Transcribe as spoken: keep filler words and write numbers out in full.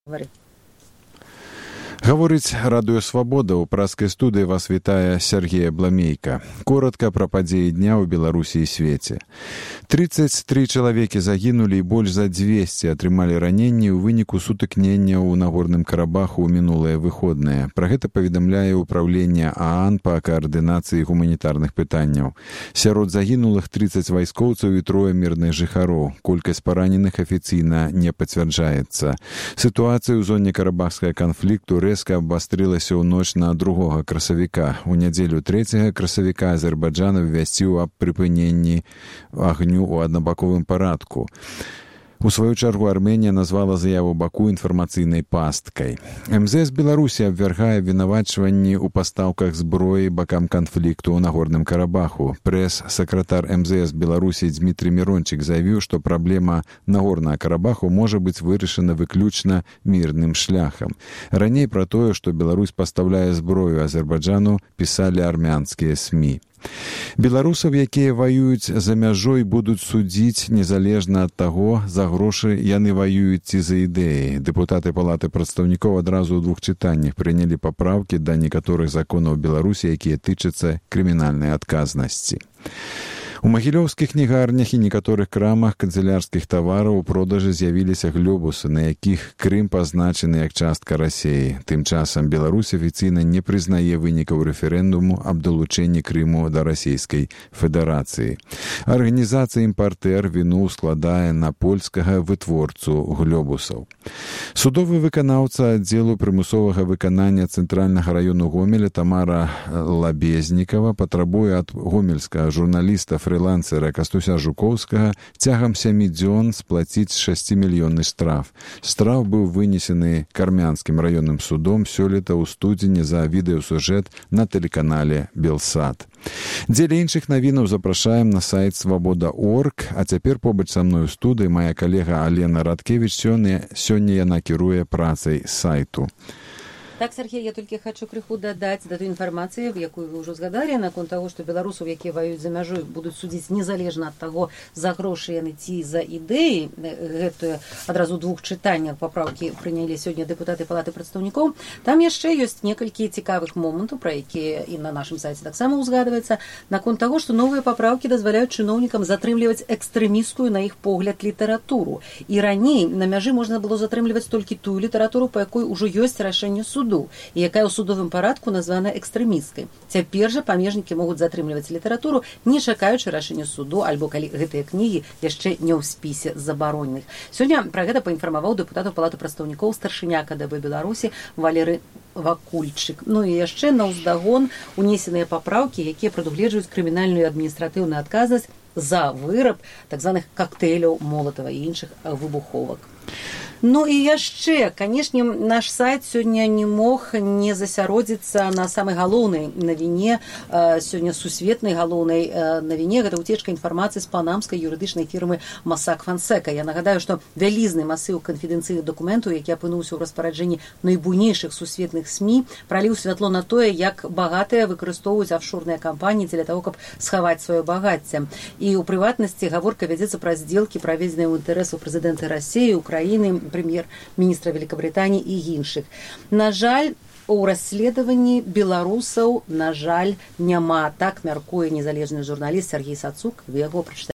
Говори. Гаворыць радыё Свабода. У праскай студыі вас вітае Сергей Бламейка. Коротка пра падзеі дня ў Беларусі і свеце. тридцать три чалавекі загінулі і больш за двести атрымалі раненні ў выніку сутыкнення ў Нагорным Карабаху ў мінулыя выходныя. Пра гэта паведамляе ўпраўленне ААН па каардынацыі гуманітарных пытанняў. Сярод загінулых тридцать вайскоўцаў і трое мірных жыхароў. Колькасць параненых афіцыйна не пацвярджаецца. Сітуацыя ў зоне карабахскага канфлікту рэзка абвастрылася ў ноч на другога красавіка. У нядзелю трэцяга красавіка Азербайджан абвясціў аб прыпыненні агню ў аднабаковым парадку. У сваю чаргу Арменія назвала заяву Баку інфармацыйнай пасткай. эм зэ эс Беларусі абвяргае вінавачванні ў пастаўках зброі бакам канфлікту ў Нагорным Карабаху. Прэс-сакратар эм зэ эс Беларусі Дмітрий Мірончык заявіў, што праблема Нагорнага Карабаху можа быць вырашана выключна мірным шляхам. Раней пра тое, што Беларусь пастаўляе зброю Азербайджану, пісалі армянскія СМІ. Беларусаў, якія ваююць за мяжой, будуць судзіць незалежна ад таго, за грошы яны ваююць ці за ідэі. Дэпутаты Палаты прадстаўнікоў адразу ў двух чытаннях прынялі папраўкі да некаторых законаў Беларусі, якія тычацца крымінальнай адказнасці. У магілёўскіх кнігарнях і некаторых крамах канцылярскіх тавараў у продажы з'явіліся глобусы, на якіх Крым пазначаны як частка Расіі. Тым часам Беларусь афіцыйна не прызнае вынікаў рэферэндуму аб далучэнні Крыму да Расійскай Федэрацыі. Арганізацыя «Імпартэр» віну складае на польскага вытворцу глобусаў. Судовы выканаўца аддзелу прымусовага выканання цэнтральнага раёну Гомеля Тамара Лабезнікава патрабуе ад гомельскага журналіста фрилансера Кастуся Жукоўскага цягам сямі дзён сплаціць шасцімільённы штраф. Штраф быў вынесены Кармянскім раённым судом сёлета ў студзені за відэасюжэт на тэлеканале Белсат. Дзеля іншых навінаў запрашаем на сайт свабода точка орг, а цяпер побач са мной у студыі моя калега Алена Радкевіч. Сёння, сёння яна кіруе працай сайту. Так, Сергей, я толькі хочу крыху дадаць да той інфармацыі, якую вы ўжо згадалі, наконт таго, што беларусаў, якія ваююць за мяжой, будуць судзіць незалежна ад таго, за грошы яны ці за ідэі. Гэтую адразу двух чытаннях папраўкі прынялі сёння дэпутаты Палаты прадстаўнікоў. Там яшчэ ёсць некалькі цікавых момантаў, пра якія і на нашым сайце таксама ўзгадваецца, наконт таго, што новыя папраўкі дазваляюць чыноўнікам затрымліваць экстрэмісцкую, на іх погляд, літаратуру. І раней на мяжы можна было затрымліваць толькі тую літаратуру, па якой ужо ёсць рашэнне суду, і якая ў судовым парадку названа экстрэмісткай. Цяпер жа памежнікі могуць затрымліваць літаратуру, не чакаючы рашэння суду, альбо калі гэтыя кнігі яшчэ не ў спісе забароненых. Сёння пра гэта паінфармаваў дэпутатаў Палаты прадстаўнікоў старшыня ка дэ бэ Беларусі Валерый Вакульчык. Ну і яшчэ на ўздагон унесеныя папраўкі, якія прадугледжваюць крымінальную і адміністратыўную адказнасць за выраб так званых кактэйляў Молатава і іншых выбуховак. Ну і яшчэ, канешне, наш сайт сёння не мог не засяродзіцца на самай галоўнай навіне, сёння сусветнай галоўнай навіне, гэта ўцечка інфармацыі з панамскай юрыдычнай фірмы Масак Фансека. Я нагадаю, што вялізны масыў канфідэнцыйных дакументаў, які апынуўся ў распараджэнні найбуйнейшых сусветных СМІ, праліў святло на тое, як багатыя выкарыстоўваюць афшорныя кампаніі дзеля таго, каб схаваць сваё багацце. І ў прыватнасці гаворка вядзецца пра здзелкі, праведзеныя ў інтарэсаў прэзідэнта Расіі, Украіны, прэм'ер-міністра Великабрытаніі і іншых. На жаль, у расследаванні беларусаў, на жаль, няма. Так мяркуе незалежны журналіст Сергей Сацук. Вы яго прачытаеце.